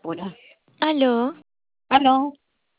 pura. Aló, Aló,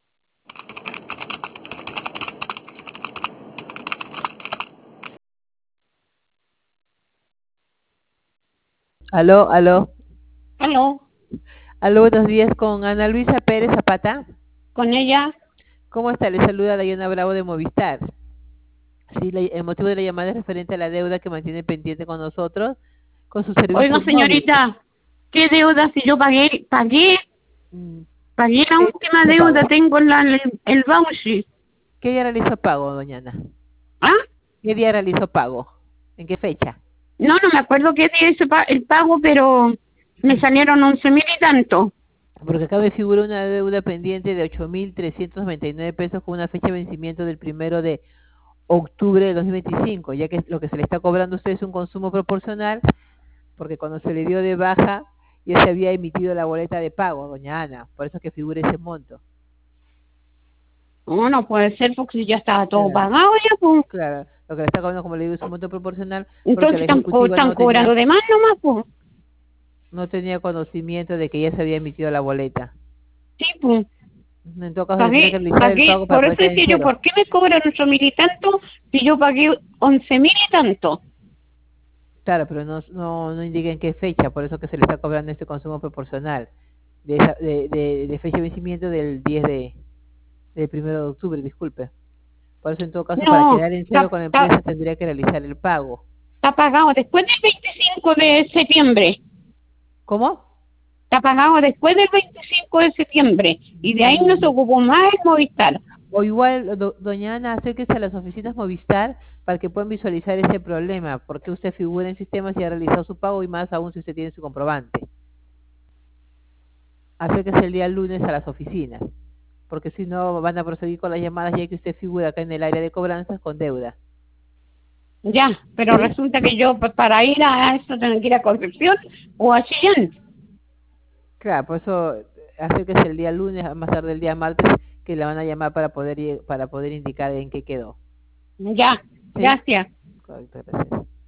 Aló, aló. aló, Aló, buenos días con Ana Luisa Pérez Zapata. con ella. ¿Cómo está? Le saluda Dayana Bravo de Movistar. Sí, el motivo de la llamada es referente a la deuda que mantiene pendiente con nosotros, con sus Oiga, servicios móviles. señorita, ¿qué deuda si yo Mm, pagué la última ¿Qué deuda, pago? tengo el voucher? ¿Qué día realizó pago, doña Ana? ¿Ah? ¿Qué día realizó pago? ¿En qué fecha? No me acuerdo qué día hice el pago, pero me salieron 11.000 y tanto. Porque acá me figura una deuda pendiente de 8.399 pesos con una fecha de vencimiento del 1 de octubre de 2025, ya que lo que se le está cobrando a usted es un consumo proporcional, porque cuando se le dio de baja ya se había emitido la boleta de pago, doña Ana, por eso es que figura ese monto. No puede ser porque si ya estaba todo Claro, pagado ya, pues. claro, lo que le está cobrando, como le digo, es un monto proporcional, porque Entonces la ejecutiva están cobrando de más nomás, pues. no tenía conocimiento de que ya se había emitido la boleta. Sí, pues. En todo caso, tendría que realizar el Pagué, pago para por poder eso quedar en decía yo, cero. ¿por qué me cobran 8.000 y tanto si yo pagué 11.000 y tanto? Claro, pero no indica en qué fecha, por eso que se le está cobrando este consumo proporcional de fecha de vencimiento del 1 de octubre, disculpe. Por eso, en todo caso, para No, quedar en cero con la empresa tendría que realizar el pago. está pagado después del 25 de septiembre. ¿Cómo? Está pagado después del 25 de septiembre. Y de ahí no se Mm, ocupó más el Movistar. O igual, doña Ana, acérquese a las oficinas Movistar para que puedan visualizar ese problema, porque usted figura en sistemas y ha realizado su pago, y más aún si usted tiene su comprobante. Acérquese el día lunes a las oficinas, porque si no van a proseguir con las llamadas, ya que usted figura acá en el área de cobranzas con deuda. Ya, pero ¿Sí? resulta que yo para ir a eso tengo que ir a Concepción o a Chillán. Claro, por eso acérquese el día lunes, a más tarde el día martes, que la van a llamar para poder indicar en qué quedó. Ya, ¿Sí? gracias. Correcto, gracias.